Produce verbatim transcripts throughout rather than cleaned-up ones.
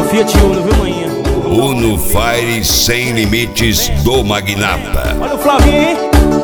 do Fiat Uno, viu, manhã? Uno Fire sem limites do Magnata. Olha o Flavinho, hein?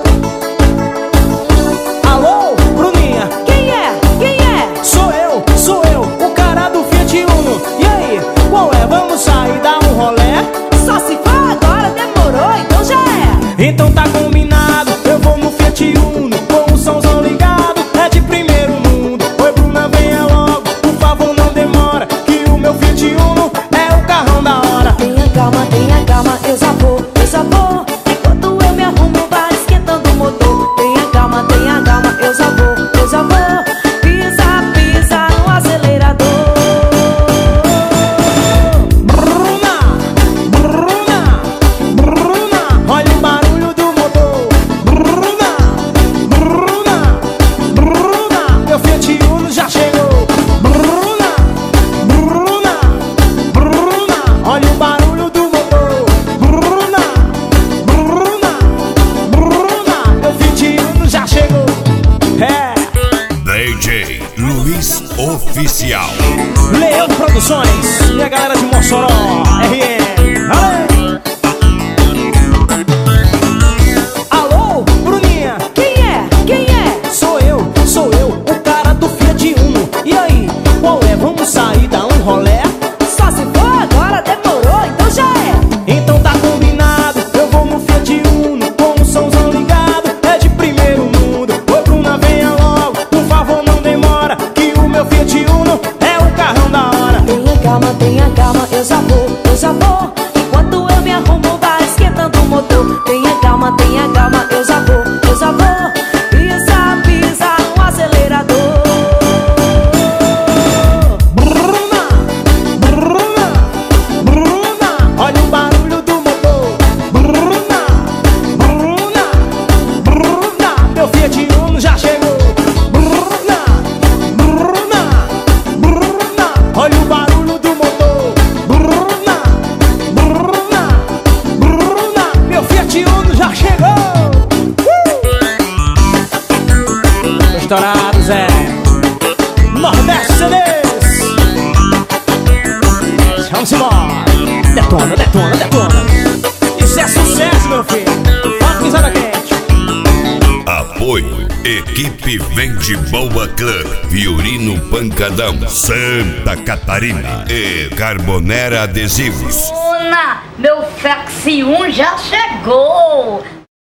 Alô, Bruninha? Quem é? Quem é? Sou eu, sou eu, o cara do Fiat Uno. E aí, qual é? Vamos sair, dar um rolé? Só se for agora, demorou, então já é. Então tá combinado, eu vou no Fiat Uno, com o somzão ligado, é de primeiro mundo. Oi, Bruna, venha logo, por favor, não demora, que o meu Fiat Uno é o carrão da hora. Tenha calma, tenha calma, eu já vou, eu já vou. Enquanto eu me arrumo, vai esquentando o motor. Tenha calma, tenha calma, eu já vou, eu já vou. Pisa, pisa no acelerador. Bruna, Bruna, Bruna, olha o barulho do motor. Bruna, Bruna, Bruna, meu Fiat Uno já chegou. Bruna, Bruna, Bruna, olha o barulho do motor. Bruna, Bruna, Bruna, meu Fiat Uno já chegou. É, D J Luiz Oficial. Leão Produções e a galera de Mossoró, R M. Aê! Alô, Bruninha? Quem é? Quem é? Sou eu, sou eu, o cara do Fiat Uno. E aí, qual é? Vamos sair, dar um rolé? Só se for agora, demorou, então já é. Então tá combinado, eu vou no Fiat Uno, com o somzão ligado, é de primeiro mundo. Ô Bruna, venha logo, por favor, não demora, que o meu Fiat Uno é o carrão da hora. Tenha calma, tenha calma, eu já vou, eu já vou. Enquanto eu me arrumo, vai esquentando o motor. Tenha calma, tenha calma, eu já vou, eu já vou. Pisa, pisa no acelerador. Bruna, Bruna, Bruna, olha o barulho do motor. Bruna, Bruna, Bruna, meu Fiat Uno já chegou. Bruna, Bruna, Bruna, olha o barulho do motor. Bruna, Bruna, Bruna, meu Fiat Uno já chegou. Tô estourado, Zé. Nordeste C Ds. Vamos embora. Detona, detona, detona. Isso é sucesso, meu filho. Ó, pisada quente. Apoio Equipe Vende Boa Clã, Violino Pancadão, Santa Catarina e Carbonera Adesivos. Bruna, meu Fiat Uno já chegou.